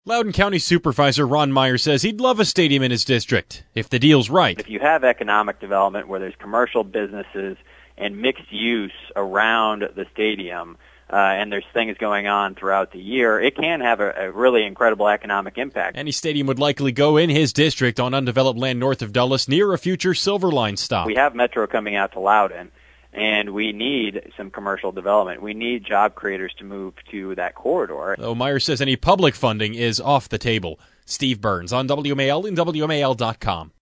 Loudoun County Supervisor Ron Meyer says he'd love a stadium in his district, if the deal's right. If you have economic development where there's commercial businesses and mixed use around the stadium, and there's things going on throughout the year, it can have a really incredible economic impact. Any stadium would likely go in his district on undeveloped land north of Dulles near a future Silver Line stop. We have Metro coming out to Loudoun, and we need some commercial development. We need job creators to move to that corridor. Though Meyer says any public funding is off the table. Steve Burns on WMAL and WMAL.com.